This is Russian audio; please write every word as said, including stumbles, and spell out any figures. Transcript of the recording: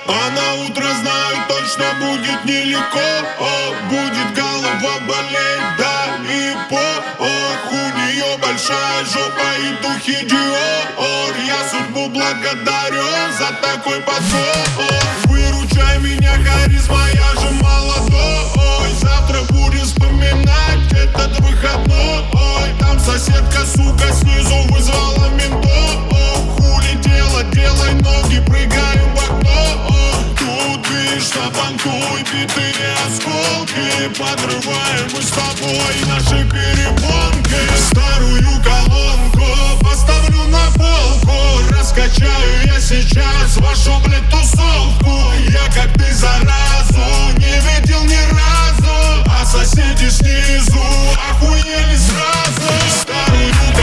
А на утро знаю, точно будет нелегко. О, будет голова болеть, да и по ох, у нее большая жопа и духи Диор. Я судьбу благодарю за такой подбор. Выручай меня, харизма, я же молодой. Завтра будем вспоминать этот выходной. Там соседка, сука, снизу вызвала ментов. Хули делать, делай ноги, прыгаем в окно. Тут видишь, шапанкуй, битые осколки. Подрываем мы с тобой наши перепонки. Старую колонку поставлю на полку. Раскачаю я сейчас вашу, блядь, тусовку. Я как ты заразу не видел ни разу. А соседи снизу охуели сразу. Старую